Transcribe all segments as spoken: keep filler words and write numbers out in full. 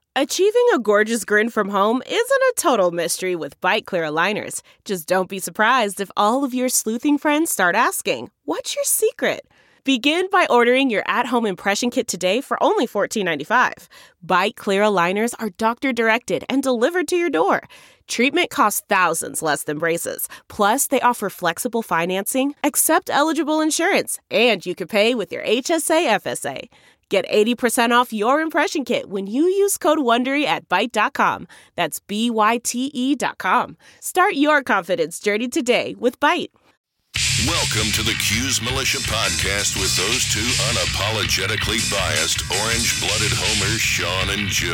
Achieving a gorgeous grin from home isn't a total mystery with Byte Clear aligners. Just don't be surprised if all of your sleuthing friends start asking, "What's your secret?" Begin by ordering your at-home impression kit today for only fourteen ninety-five. Byte Clear aligners are doctor-directed and delivered to your door. Treatment costs thousands less than braces. Plus, they offer flexible financing, accept eligible insurance, and you can pay with your H S A F S A. Get eighty percent off your impression kit when you use code WONDERY at byte dot com. That's B Y T E dot com. Start your confidence journey today with Byte. Welcome to the Q's Militia Podcast with those two unapologetically biased, orange-blooded homers, Sean and Joe.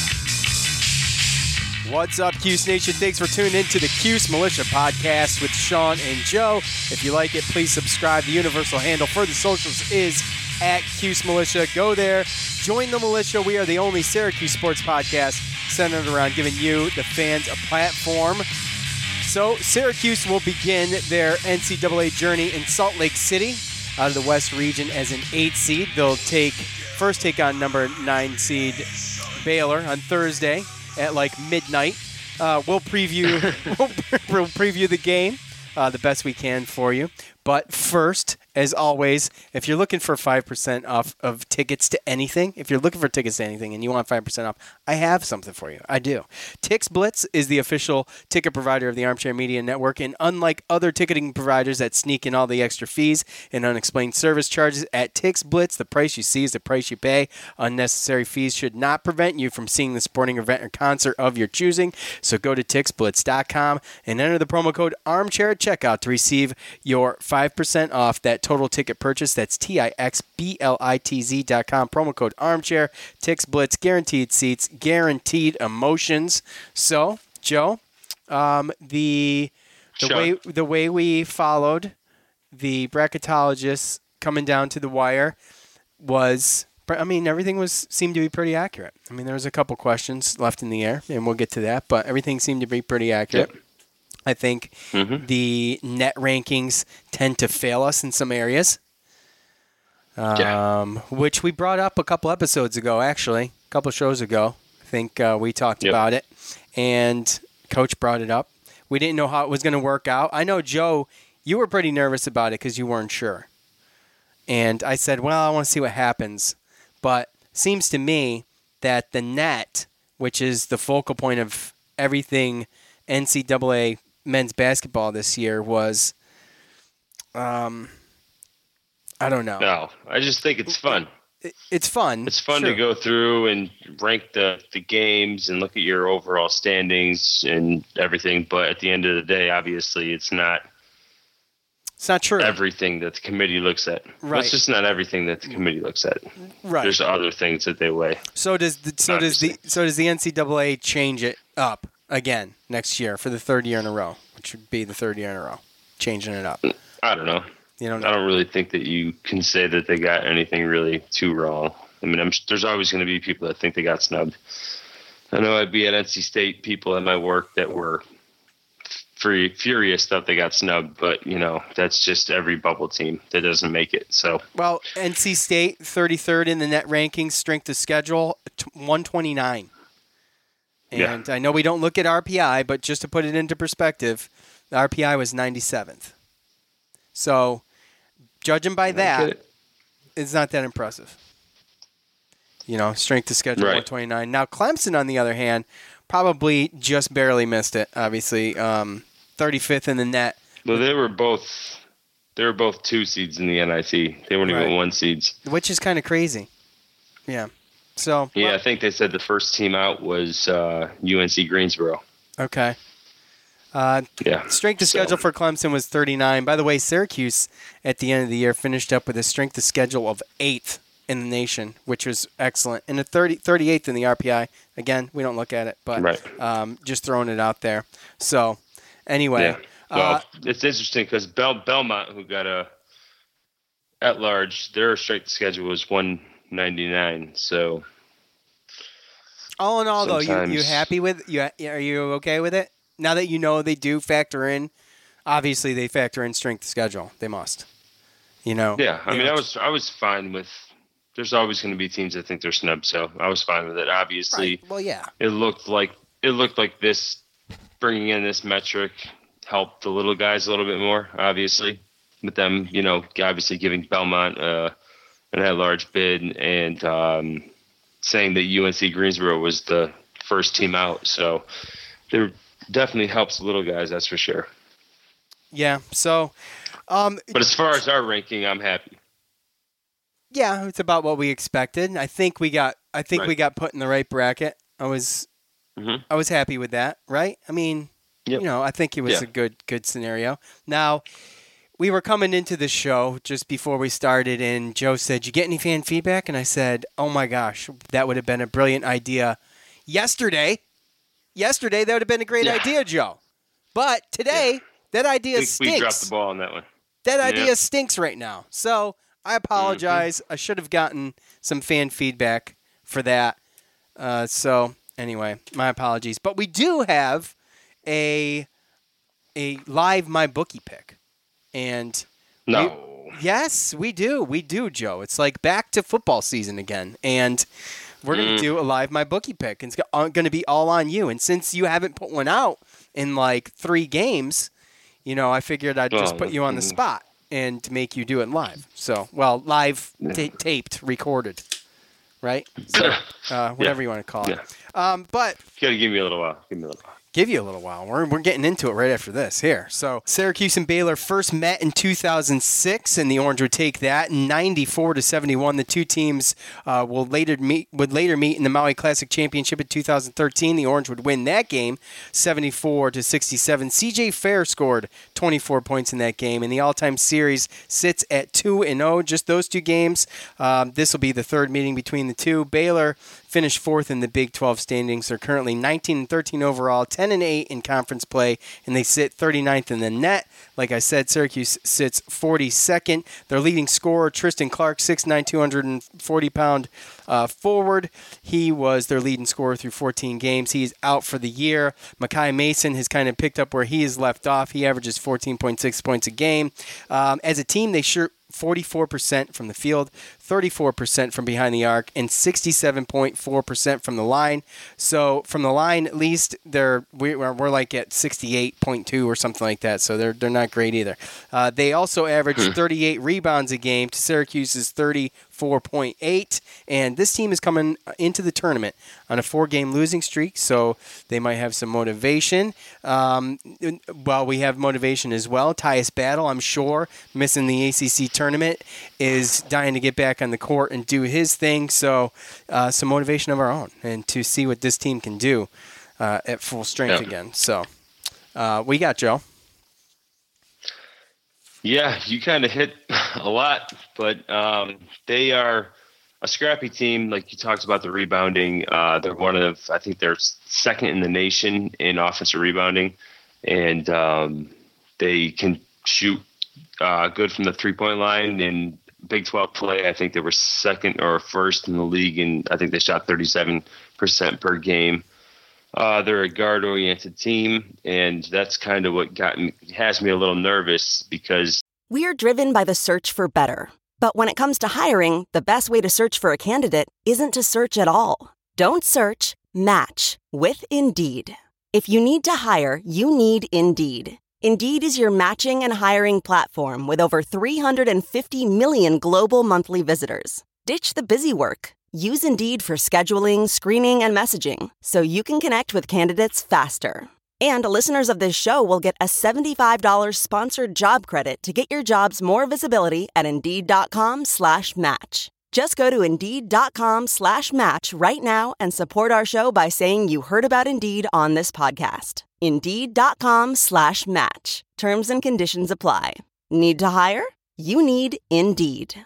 What's up, Q's Nation? Thanks for tuning in to the Q's Militia Podcast with Sean and Joe. If you like it, please subscribe. The universal handle for the socials is at Q's Militia. Go there. Join the militia. We are the only Syracuse sports podcast centered around giving you, the fans, a platform. So Syracuse will begin their N C double A journey in Salt Lake City out of the West region as an eight seed. They'll take first take on number nine seed Baylor on Thursday at like midnight. Uh, we'll preview we'll, we'll preview the game uh, the best we can for you. But first, as always, if you're looking for five percent off of tickets to anything, if you're looking for tickets to anything and you want five percent off, I have something for you. I do. TixBlitz is the official ticket provider of the Armchair Media Network, and unlike other ticketing providers that sneak in all the extra fees and unexplained service charges, at TixBlitz, the price you see is the price you pay. Unnecessary fees should not prevent you from seeing the sporting event or concert of your choosing. So go to Tix Blitz dot com and enter the promo code ARMCHAIR at checkout to receive your five percent off that total ticket purchase. That's T I X B L I T Z dot com. Promo code ARMCHAIR. TixBlitz, guaranteed seats, guaranteed emotions. So, Joe, um, the the Sure. way the way we followed the bracketologists coming down to the wire was, I mean, everything was seemed to be pretty accurate. I mean, there was a couple questions left in the air, and we'll get to that, but everything seemed to be pretty accurate. Yep. I think Mm-hmm. the net rankings tend to fail us in some areas, um, Yeah. which we brought up a couple episodes ago, actually, a couple shows ago. I think uh, we talked Yep. about it, and Coach brought it up. We didn't know how it was going to work out. I know, Joe, you were pretty nervous about it because you weren't sure. And I said, well, I want to see what happens. But seems to me that the net, which is the focal point of everything N C double A men's basketball this year, was, um, I don't know. No, I just think it's fun. It, it's fun. It's fun sure. to go through and rank the, the games and look at your overall standings and everything. But at the end of the day, obviously, it's not It's not true. everything that the committee looks at. Right. It's just not everything that the committee looks at. Right. There's other things that they weigh. So does the, so does the so does the N C double A change it up again next year for the third year in a row, which would be the third year in a row, changing it up. I don't know. You don't I know. don't really think that you can say that they got anything really too wrong. I mean, I'm, there's always going to be people that think they got snubbed. I know I'd be at N C State people at my work that were free, furious that they got snubbed, but, you know, that's just every bubble team that doesn't make it. So, Well, N C State thirty-third in the net rankings, strength of schedule one twenty-nine. Yeah. And I know we don't look at R P I, but just to put it into perspective, the R P I was ninety-seventh. So, judging by that, it. it's not that impressive. You know, strength of schedule Right. one twenty-nine. Now, Clemson, on the other hand, probably just barely missed it, obviously. Um, thirty-fifth in the net. well, they were both they were both two seeds in the N I T. They weren't Right. even one seeds. Which is kind of crazy. Yeah. So, Yeah, well, I think they said the first team out was uh, U N C Greensboro. okay. Uh, Yeah. strength of So- schedule for Clemson was thirty-nine. By the way, Syracuse at the end of the year finished up with a strength of schedule of eighth in the nation, which was excellent. And a thirty, thirty-eighth in the R P I. Again, we don't look at it, but Right. um, just throwing it out there. So, anyway. Yeah. Well, uh, it's interesting because Bel- Belmont, who got a at large, their strength schedule was one ninety-nine. So all in all, though, you, you sometimes- happy with you? Are you okay with it? Now that you know they do factor in, obviously they factor in strength of schedule. They must. You know. yeah, I They mean, I don't- was I was fine with there's always going to be teams that think they're snubbed. So I was fine with it. Obviously, Right. Well, yeah. it looked like it looked like this bringing in this metric helped the little guys a little bit more. Obviously, with them, you know, obviously giving Belmont uh, an at-large bid and um, saying that U N C Greensboro was the first team out. So there definitely helps the little guys. That's for sure. Yeah. So, um, but as far as our ranking, I'm happy. Yeah, it's about what we expected. I think we got. I think Right. we got put in the right bracket. I was. Mm-hmm. I was happy with that. Right. I mean, Yep. you know, I think it was Yeah. a good, good scenario. Now, we were coming into the show just before we started, and Joe said, "You get any fan feedback?" And I said, "Oh my gosh, that would have been a brilliant idea yesterday. Yesterday, that would have been a great Yeah. idea, Joe. But today, Yeah. that I idea think stinks. we dropped the ball on that one. That idea Yeah. stinks right now. So I apologize. I should have gotten some fan feedback for that. Uh, so anyway, my apologies. But we do have a a live MyBookie pick, and No. we- yes, we do. We do, Joe. It's like back to football season again, and we're going to Mm. do a live MyBookie pick. And it's going to be all on you. And since you haven't put one out in like three games, you know, I figured I'd just Well, put you on the mm. spot and to make you do it live. So, well, live, Yeah. ta- taped, recorded, right? So, uh, whatever you want to call it. Yeah. Um, but You gotta give me a little while. Give me a little while. give you a little while. We're, we're getting into it right after this here. So Syracuse and Baylor first met in two thousand six, and the Orange would take that ninety-four to seventy-one. The two teams uh, will later meet would later meet in the Maui Classic Championship in two thousand thirteen. The Orange would win that game seventy-four to sixty-seven. C J Fair scored twenty-four points in that game, and the all-time series sits at two and oh. Just those two games. Um, this will be the third meeting between the two. Baylor finished fourth in the Big twelve standings. They're currently nineteen and thirteen overall, ten and eight in conference play, and they sit thirty-ninth in the net. Like I said, Syracuse sits forty-second. Their leading scorer, Tristan Clark, six nine, two hundred forty pound uh, forward. He was their leading scorer through fourteen games. He is out for the year. Makai Mason has kind of picked up where he has left off. He averages fourteen point six points a game. Um, as a team, they shoot forty-four percent from the field, thirty-four percent from behind the arc, and sixty-seven point four percent from the line. So from the line, at least, they're we're, we're like at sixty-eight point two or something like that. So they're they're not great either. Uh, they also average thirty-eight rebounds a game to Syracuse's thirty-four point eight. And this team is coming into the tournament on a four-game losing streak, so they might have some motivation. Um, well, we have motivation as well. Tyus Battle, I'm sure, missing the A C C tournament, is dying to get back on the court and do his thing. So uh, some motivation of our own and to see what this team can do uh, at full strength Yeah. again. So uh, we got Joe. Yeah, you kind of hit a lot, but um, they are a scrappy team. Like you talked about the rebounding. Uh, they're one of, I think they're second in the nation in offensive rebounding, and um, they can shoot uh, good from the three-point line. In Big twelve play, I think they were second or first in the league, and I think they shot thirty-seven percent per game. Uh, they're a guard-oriented team, and that's kind of what got me, has me a little nervous because We're driven by the search for better. But when it comes to hiring, the best way to search for a candidate isn't to search at all. Don't search, match with Indeed. If you need to hire, you need Indeed. Indeed is your matching and hiring platform with over three hundred fifty million global monthly visitors. Ditch the busy work. Use Indeed for scheduling, screening, and messaging so you can connect with candidates faster. And listeners of this show will get a seventy-five dollars sponsored job credit to get your jobs more visibility at Indeed.com slash match. Just go to Indeed.com slash match right now and support our show by saying you heard about Indeed on this podcast. Indeed.com slash match. Terms and conditions apply. Need to hire? You need Indeed.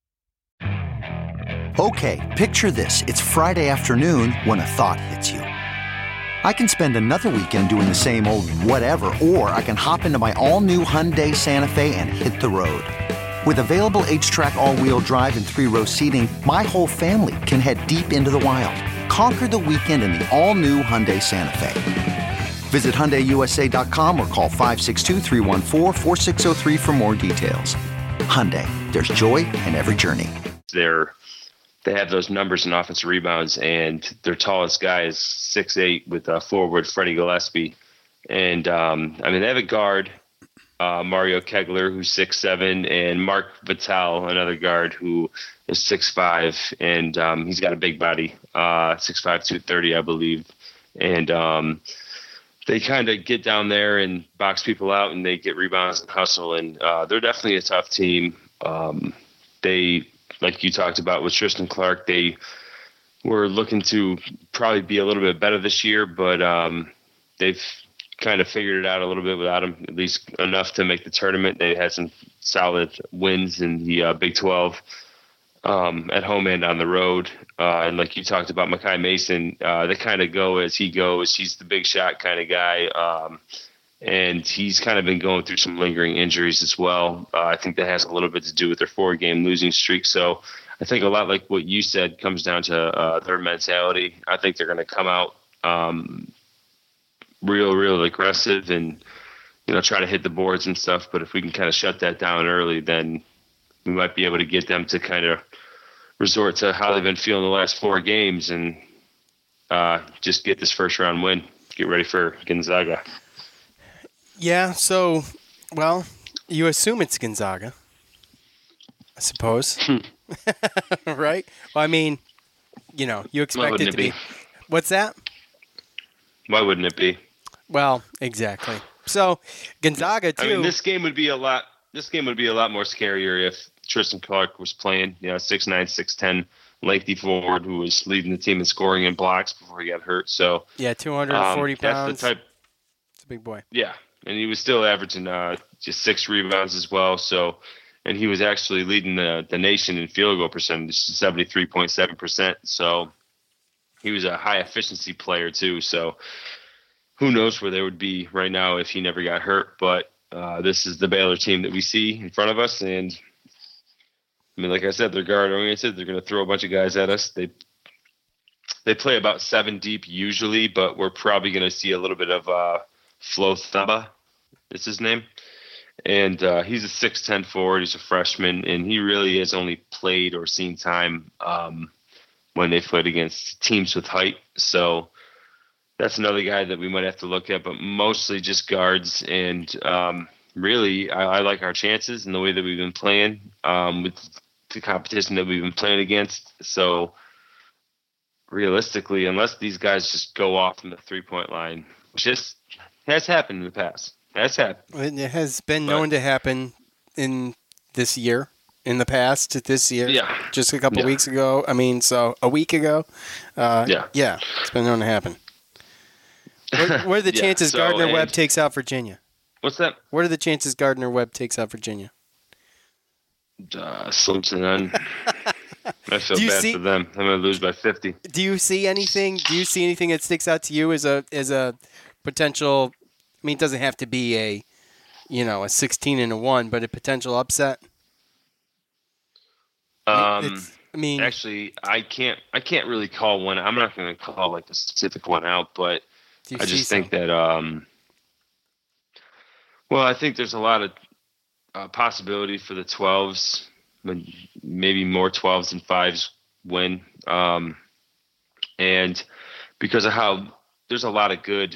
Okay, picture this. It's Friday afternoon when a thought hits you. I can spend another weekend doing the same old whatever, or I can hop into my all-new Hyundai Santa Fe and hit the road. With available H-Track all-wheel drive and three-row seating, my whole family can head deep into the wild. Conquer the weekend in the all-new Hyundai Santa Fe. Visit Hyundai U S A dot com or call five six two, three one four, four six zero three for more details. Hyundai, there's joy in every journey. they're they have those numbers in offensive rebounds, and their tallest guy is six eight with uh, forward Freddie Gillespie. And, um, I mean, they have a guard, uh, Mario Kegler, who's six seven, and Mark Vital, another guard, who is six five, and um, he's got a big body, uh, six five, two thirty, I believe. And um, they kind of get down there and box people out, and they get rebounds and hustle, and uh, they're definitely a tough team. Um, they, like you talked about with Tristan Clark, they were looking to probably be a little bit better this year, but um, they've kind of figured it out a little bit without him, at least enough to make the tournament. They had some solid wins in the uh, Big twelve um, at home and on the road. Uh, and like you talked about, Makai Mason, uh, they kind of go as he goes. He's the big shot kind of guy. Um, and he's kind of been going through some lingering injuries as well. Uh, I think that has a little bit to do with their four-game losing streak. So I think a lot like what you said comes down to uh, their mentality. I think they're going to come out um, real, real aggressive and, you know, try to hit the boards and stuff. But if we can kind of shut that down early, then we might be able to get them to kind of resort to how they've been feeling the last four games and uh, just get this first round win. Get ready for Gonzaga. Yeah, so, well, you assume it's Gonzaga, I suppose. Right? Well, I mean, you know, you expect it to be. be. What's that? Why wouldn't it be? Well, exactly. So, Gonzaga, too. I mean, this game would be a lot This game would be a lot more scarier if Tristan Clark was playing, you know, six nine, six ten, lengthy forward who was leading the team in scoring and blocks before he got hurt. So yeah, two hundred forty um, pounds. That's the type. It's a big boy. Yeah, and he was still averaging uh, just six rebounds as well. So, and he was actually leading the the nation in field goal percentage, seventy-three point seven percent. So he was a high efficiency player too. So who knows where they would be right now if he never got hurt, but. Uh, this is the Baylor team that we see in front of us, and I mean, like I said, they're guard oriented. They're going to throw a bunch of guys at us. They they play about seven deep usually, but we're probably going to see a little bit of uh, Flo Thamba. Is his name, and uh, he's a six ten forward. He's a freshman, and he really has only played or seen time um, when they played against teams with height. So. That's another guy that we might have to look at, but mostly just guards. And um, really, I, I like our chances and the way that we've been playing um, with the competition that we've been playing against. So realistically, unless these guys just go off from the three-point line, which just has happened in the past. Has happened. It has been but, known to happen in this year, in the past, this year. Yeah. Just a couple yeah. weeks ago. I mean, so a week ago. Uh, yeah. Yeah, it's been known to happen. What, what are the yeah, chances so, Gardner-Webb takes out Virginia? What's that? What are the chances Gardner-Webb takes out Virginia? Uh, slim to none. I feel do you bad see, for them. I'm going to lose by fifty. Do you see anything? Do you see anything that sticks out to you as a as a potential? I mean, it doesn't have to be a, you know, a sixteen and a one, but a potential upset. Um. It's, I mean, actually, I can't. I can't really call one. I'm not going to call like a specific one out, but. I just think that, um, well, I think there's a lot of uh, possibility for the twelves, maybe more twelves and fives win. Um, and because of how there's a lot of good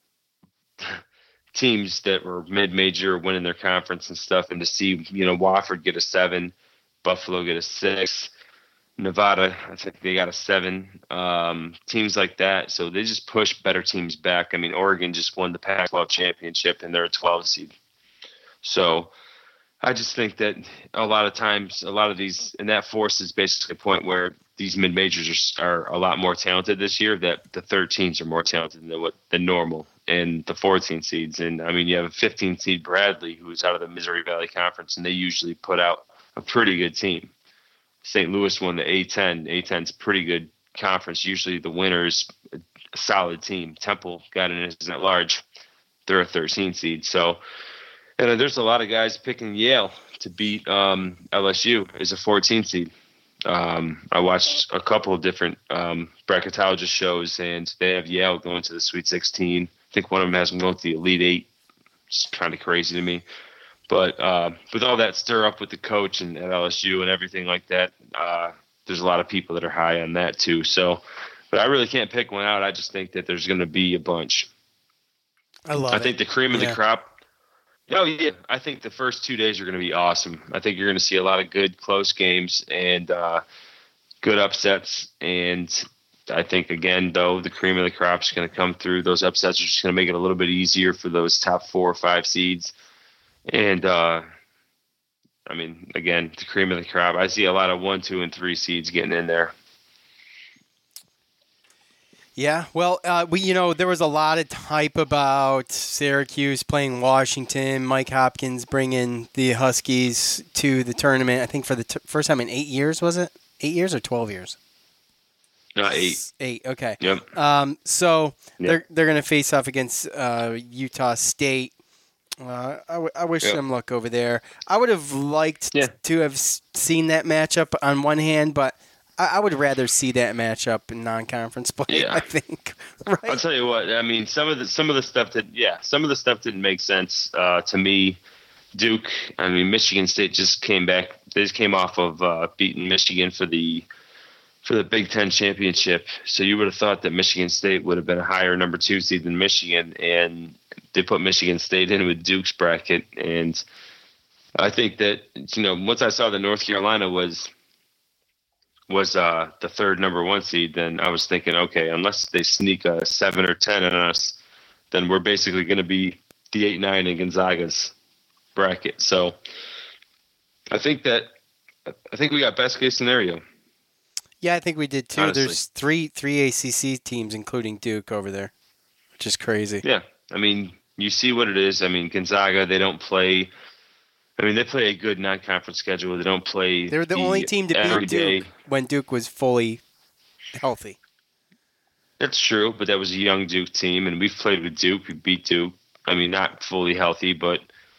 teams that were mid-major winning their conference and stuff, and to see, you know, Wofford get a seven, Buffalo get a six, Nevada, I think they got a seven, um, teams like that. So they just push better teams back. I mean, Oregon just won the Pac twelve championship and they're a twelve seed. So I just think that a lot of times, a lot of these, and that forces basically a point where these mid majors are, are a lot more talented this year, that the thirteens are more talented than what than normal, and the fourteen seeds. And I mean, you have a fifteen seed Bradley, who's out of the Missouri Valley Conference, and they usually put out a pretty good team. Saint Louis won the A ten. A ten's a pretty good conference. Usually the winner's a solid team. Temple got in as at large. They're a thirteen seed. So, and there's a lot of guys picking Yale to beat um, L S U as a fourteen seed. Um, I watched a couple of different um, bracketologist shows, and they have Yale going to the Sweet sixteen. I think one of them has them going to the Elite Eight. It's kind of crazy to me. But uh, with all that stir up with the coach and at L S U and everything like that, uh, there's a lot of people that are high on that too. So, but I really can't pick one out. I just think that there's going to be a bunch. I love I it. think the cream of Yeah. the crop. Oh yeah, I think the first two days are going to be awesome. I think you're going to see a lot of good close games and uh, good upsets. And I think again, though, the cream of the crop is going to come through. Those upsets are just going to make it a little bit easier for those top four or five seeds. And uh, I mean, again, the cream of the crop. I see a lot of one, two, and three seeds getting in there. Yeah, well, uh, we you know there was a lot of hype about Syracuse playing Washington, Mike Hopkins bringing the Huskies to the tournament. I think for the t- first time in eight years, was it eight years or twelve years? No, eight. Eight. Okay. Yep. Um, so Yep. they're they're going to face off against uh, Utah State. Uh, I, w- I wish Yep. them luck over there. I would have liked Yeah. to have s- seen that matchup on one hand, but I, I would rather see that matchup in non-conference play. Yeah. I think. Right. I'll tell you what. I mean, some of the some of the stuff that yeah, some of the stuff didn't make sense uh, to me. Duke. I mean, Michigan State just came back. They just came off of uh, beating Michigan for the for the Big Ten championship. So you would have thought that Michigan State would have been a higher number two seed than Michigan, and they put Michigan State in with Duke's bracket. And I think that you know once I saw that North Carolina was. was uh, the third number one seed, then I was thinking, okay, unless they sneak a seven or ten on us, then we're basically going to be the eight, nine in Gonzaga's bracket. So I think that, I think we got best case scenario. Yeah, I think we did too. Honestly. There's three three A C C teams, including Duke, over there, which is crazy. Yeah. I mean, you see what it is. I mean, Gonzaga, they don't play, I mean, they play a good non-conference schedule. They don't play. They were the only team to beat everyday. Duke when Duke was fully healthy. That's true, but that was a young Duke team, and we've played with Duke. We beat Duke. I mean, not fully healthy, but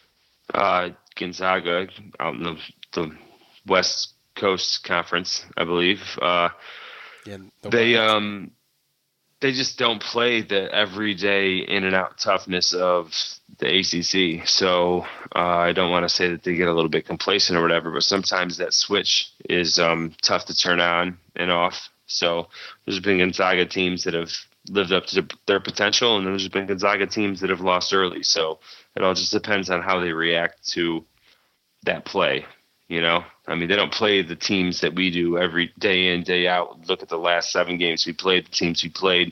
uh, Gonzaga out in the, the West Coast Conference, I believe. Uh, Yeah, the they Wild. um they just don't play the everyday in and out toughness of the A C C. So uh, I don't want to say that they get a little bit complacent or whatever, but sometimes that switch is um, tough to turn on and off. So there's been Gonzaga teams that have lived up to their potential, and there's been Gonzaga teams that have lost early. So it all just depends on how they react to that play. You know, I mean, they don't play the teams that we do every day in, day out. Look at the last seven games we played, the teams we played.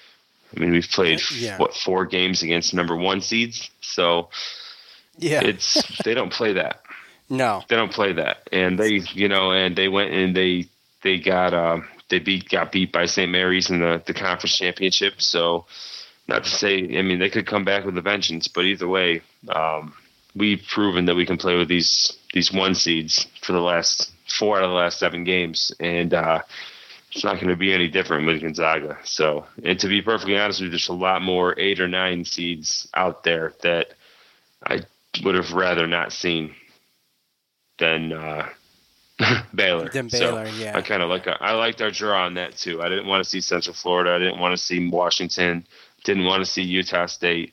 I mean, we've played, Yeah. what, four games against number one seeds. So yeah, it's, they don't play that. no, They don't play that. And they, you know, and they went and they, they got, uh, they beat, got beat by Saint Mary's in the, the conference championship. So not to say, I mean, they could come back with a vengeance, but either way, um, we've proven that we can play with these these one seeds for the last four out of the last seven games, and uh, it's not going to be any different with Gonzaga. So, and to be perfectly honest with you, there's a lot more eight or nine seeds out there that I would have rather not seen than uh, Baylor. Than So Baylor, yeah. I kind of like I liked our draw on that too. I didn't want to see Central Florida. I didn't want to see Washington. Didn't want to see Utah State.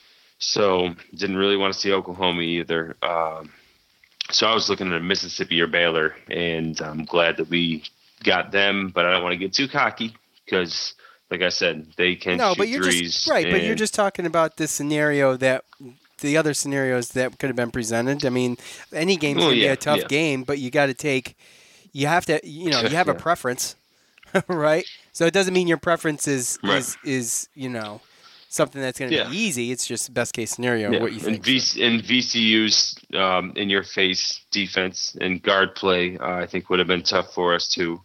So didn't really want to see Oklahoma either. Um, so I was looking at Mississippi or Baylor, and I'm glad that we got them. But I don't want to get too cocky because, like I said, they can no. shoot But you're threes. just right. But you're and- just talking about the scenario that the other scenarios that could have been presented. I mean, any game's Well, gonna be yeah, a tough yeah. game, but you got to take. You have to. You know, you have a Yeah. preference, right? So it doesn't mean your preference is Right. is is you know something that's going to Yeah. be easy. It's just best case scenario. Yeah. What you think? And, v- and V C U's um, in your face defense and guard play, uh, I think would have been tough for us too.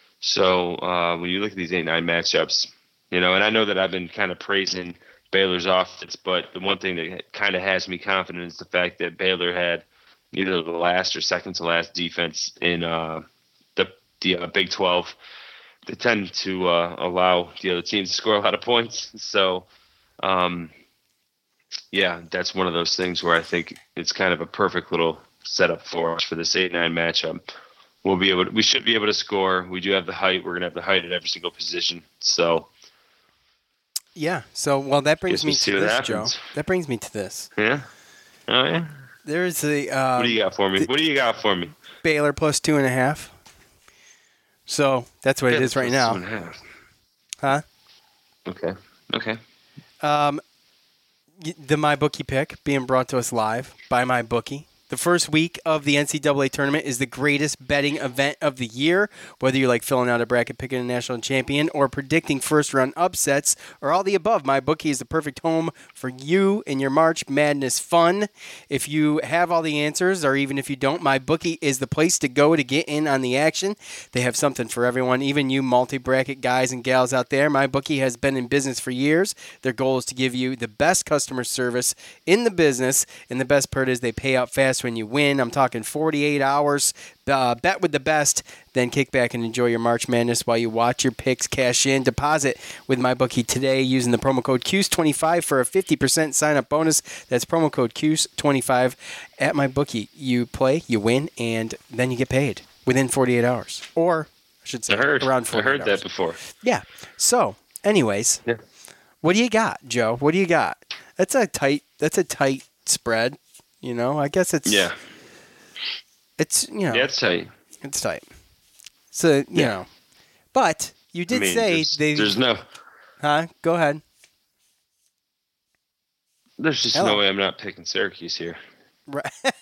So uh, when you look at these eight nine matchups, you know, and I know that I've been kind of praising Baylor's offense, but the one thing that kind of has me confident is the fact that Baylor had either the last or second to last defense in uh, the the uh, Big twelve. They tend to uh, allow the other teams to score a lot of points. So. Um, yeah, that's one of those things where I think it's kind of a perfect little setup for us for this eight nine matchup. We'll be able to, we should be able to score. We do have the height. We're gonna have the height at every single position. So Yeah. So well, that brings Guess me we'll see to what this, Joe. happens. That brings me to this. yeah, oh yeah. There's a uh, What do you got for me? What do you got for me? Baylor plus two and a half. So that's what Yeah, it is right that's now. two and a half. Huh? Okay. Okay. Um, y- the MyBookie pick being brought to us live by MyBookie. The first week of the N C double A tournament is the greatest betting event of the year. Whether you like filling out a bracket, picking a national champion, or predicting first-round upsets, or all the above, MyBookie is the perfect home for you and your March Madness fun. If you have all the answers, or even if you don't, MyBookie is the place to go to get in on the action. They have something for everyone, even you multi-bracket guys and gals out there. MyBookie has been in business for years. Their goal is to give you the best customer service in the business, and the best part is they pay out fast when you win. I'm talking forty-eight hours. Uh, bet with the best, then kick back and enjoy your March Madness while you watch your picks cash in. Deposit with MyBookie today using the promo code Q S twenty-five for a fifty percent sign-up bonus. That's promo code Q S twenty-five at MyBookie. You play, you win, and then you get paid within forty-eight hours. Or, I should say, I heard, around forty-eight I heard hours. that before. Yeah. So, anyways, Yeah. what do you got, Joe? What do you got? That's a tight. That's a tight spread. You know, I guess it's Yeah. It's you know, Yeah, it's tight. it's tight. So you Yeah. know, but you did I mean, say there's, they. there's no, Huh? Go ahead. there's just Hello. no way I'm not picking Syracuse here. Right.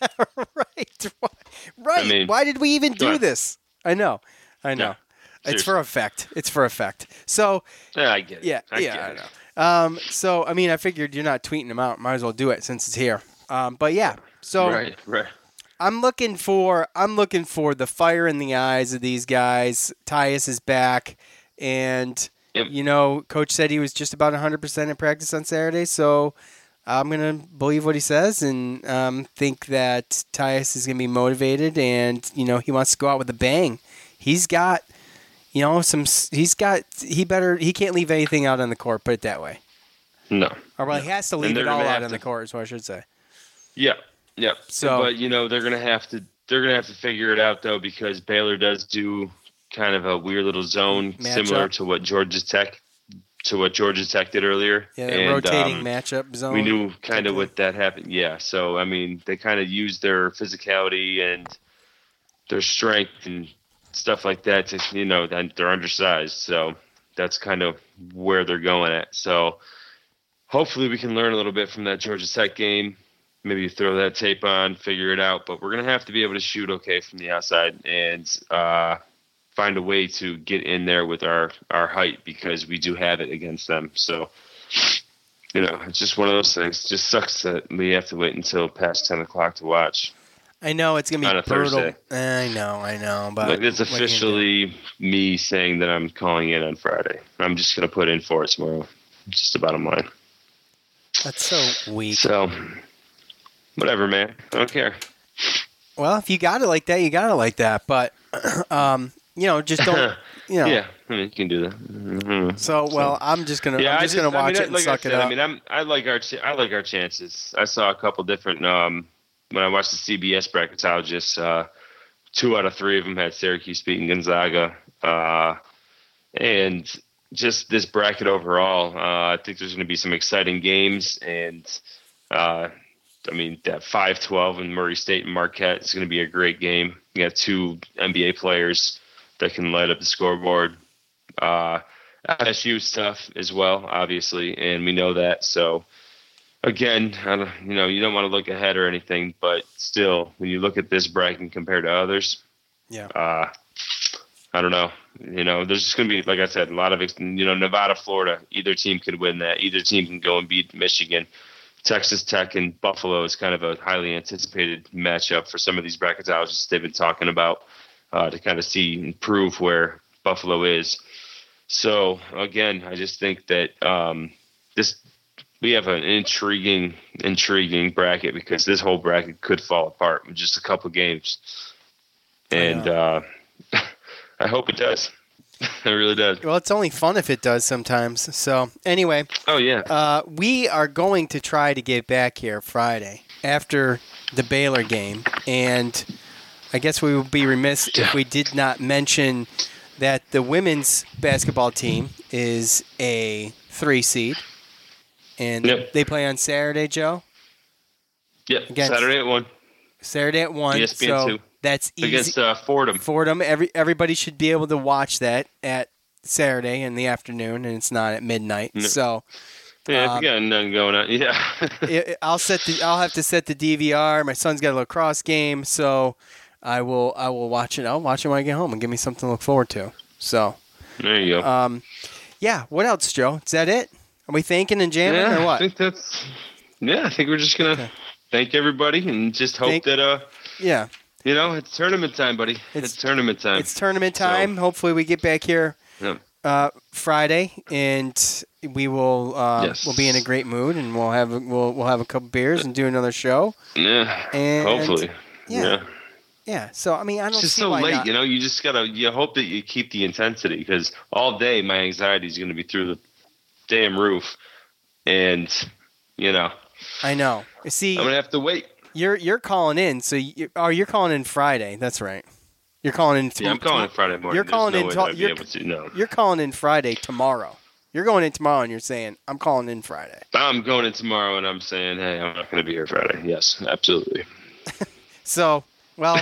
right. Right. mean, Why did we even come do on. this? I know. I know. Yeah, it's seriously. for effect. It's for effect. So Yeah, I get it. yeah, I yeah, get I it. know. Um, so I mean, I figured you're not tweeting them out. Might as well do it since it's here. Um, but yeah. So Right, right. I'm looking for I'm looking for the fire in the eyes of these guys. Tyus is back, and Yep. you know, Coach said he was just about one hundred percent in practice on Saturday. So I'm gonna believe what he says and um, think that Tyus is gonna be motivated, and you know, he wants to go out with a bang. He's got, you know, some. He's got. He better. He can't leave anything out on the court. Put it that way. No. Or well, he has to And leave they're it all gonna out have on to- the court. Is what I should say. Yeah, yeah. So- but you know they're gonna have to they're gonna have to figure it out though, because Baylor does do kind of a weird little zone Matchup. similar to what Georgia Tech to what Georgia Tech did earlier. Yeah, that and, rotating um, matchup zone. we knew kind of Okay. what that happened. Yeah, so I mean they kind of used their physicality and their strength and stuff like that to, you know, and they're undersized, so that's kind of where they're going at. So hopefully we can learn a little bit from that Georgia Tech game. Maybe throw that tape on, figure it out. But we're going to have to be able to shoot okay from the outside and uh, find a way to get in there with our, our height, because we do have it against them. So, you know, it's just one of those things. It just sucks that we have to wait until past ten o'clock to watch. I know it's gonna on be a brutal. Thursday. I know, I know, but Like, it's what are you gonna do? officially me saying that I'm calling in on Friday. I'm just going to put in for it tomorrow. It's just the bottom line. That's so weak. So, whatever, man. I don't care. Well, if you got it like that, you got it like that. But um, you know, just don't. You know. Yeah, I mean, you can do that. Mhm. So well, I'm just gonna. Yeah, I'm I just, gonna I watch mean, it and like suck I said, it up. I mean, I'm, I like our, ch- I like our chances. I saw a couple different. Um, when I watched the C B S bracketologists, uh, two out of three of them had Syracuse beating Gonzaga, uh, and just this bracket overall, uh, I think there's going to be some exciting games, and uh, I mean that five twelve in Murray State and Marquette is going to be a great game. You got two N B A players that can light up the scoreboard. Uh, L S U stuff as well, obviously, and we know that. So, again, I don't, you know, you don't want to look ahead or anything, but still, when you look at this bracket compared to others, Yeah. uh, I don't know. You know, there's just going to be, like I said, a lot of, you know, Nevada, Florida, either team could win that. Either team can go and beat Michigan. Texas Tech and Buffalo is kind of a highly anticipated matchup for some of these bracketologists they've been talking about uh, to kind of see and prove where Buffalo is. So, again, I just think that um, this we have an intriguing, intriguing bracket, because this whole bracket could fall apart with just a couple games. And uh, I hope it does. It really does. Well, it's only fun if it does sometimes. So anyway, Oh, yeah. uh, we are going to try to get back here Friday after the Baylor game, and I guess we would be remiss if we did not mention that the women's basketball team is a three seed, and Yep. they play on Saturday, Joe. Yep. Against- Saturday at one. Saturday at one. E S P N so two. That's easy. Against uh, Fordham. Fordham. Every everybody should be able to watch that at Saturday in the afternoon, and it's not at midnight. No. So. Yeah, Um, if you got nothing going on, yeah. it, I'll set the. I'll have to set the D V R. My son's got a lacrosse game, so I will. I will watch it. I'll watch it when I get home and give me something to look forward to. So. There you go. Um, yeah. What else, Joe? Is that it? Are we thanking and jamming yeah, or what? I think that's. Yeah, I think we're just gonna Okay. thank everybody and just hope Thank- that uh, Yeah. you know, it's tournament time, buddy. It's, It's- tournament time. It's tournament So- time. Hopefully, we get back here Yeah. uh, Friday, and we will. Uh, Yes. We'll be in a great mood, and we'll have. We'll we'll have a couple beers and do another show. Yeah. And- Hopefully. yeah. yeah. Yeah. So I mean, I don't It's just see so why late, not. you know. You just gotta. You hope that you keep the intensity because all day my anxiety is gonna be through the damn roof, and you know I know. See, I'm gonna have to wait. you're you're calling in. So you, oh, you're calling in Friday. That's right. You're calling in. Yeah, I'm calling it Friday morning. You're There's calling no in. way to- that I'd be you're, able to. No, you're calling in Friday tomorrow. You're going in tomorrow, and you're saying, "I'm calling in Friday." I'm going in tomorrow, and I'm saying, hey, I'm not gonna be here Friday. Yes, absolutely. So, well,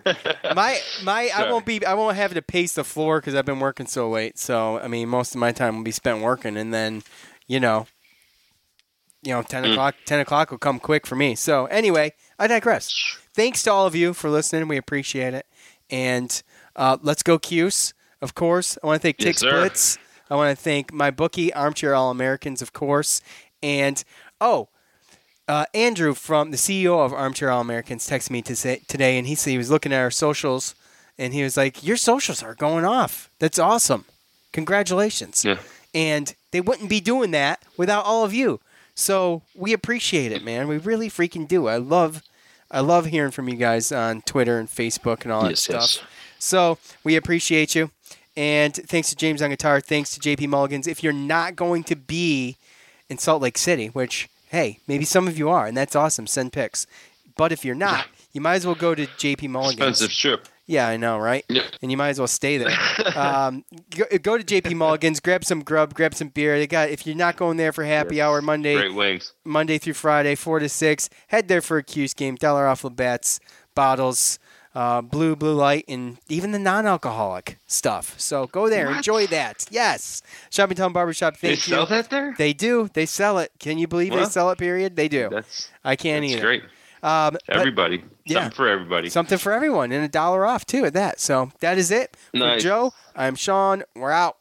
my my I Sorry. won't be. I won't have to pace the floor because I've been working so late. So, I mean, most of my time will be spent working, and then, you know, you know, ten Mm. o'clock. Ten o'clock will come quick for me. So, anyway, I digress. Thanks to all of you for listening. We appreciate it. And uh, let's go, Cuse. Of course, I want to thank Yes, Tick sir. Splits. I want to thank my bookie, Armchair All Americans, of course. And oh, uh, Andrew from the C E O of Armchair All Americans texted me to say, today, and he said he was looking at our socials, and he was like, "Your socials are going off. That's awesome. Congratulations." Yeah. And they wouldn't be doing that without all of you. So we appreciate it, man. We really freaking do. I love, I love hearing from you guys on Twitter and Facebook and all that Yes, stuff. yes. So we appreciate you. And thanks to James on guitar. Thanks to J P Mulligans. If you're not going to be in Salt Lake City, which, hey, maybe some of you are, and that's awesome. Send pics. But if you're not, you might as well go to J P Mulligans. Expensive trip. Yeah, I know, right? Yep. And you might as well stay there. um, go, go to J P Mulligans, grab some grub, grab some beer. They got. If you're not going there for happy hour Monday, Great wings. Monday through Friday, four to six, head there for a Cuse game. Dollar off Labatt's, bottles, uh, blue, blue light, and even the non-alcoholic stuff. So go there, What? enjoy that. Yes, Shopping Town Barbershop. They Thank you. sell that there? They do. They sell it. Can you believe they Well, sell it? Period. They do. That's I can't that's either. great. Um, but- Everybody. yeah. Something for everybody. Something for everyone, and a dollar off, too, at that. So that is it. For Nice. Joe, I'm Sean. We're out.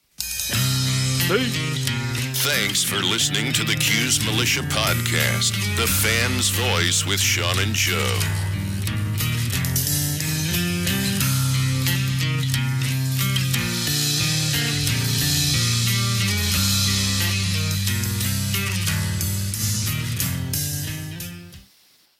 Thanks for listening to the Q's Militia Podcast, the fan's voice with Sean and Joe.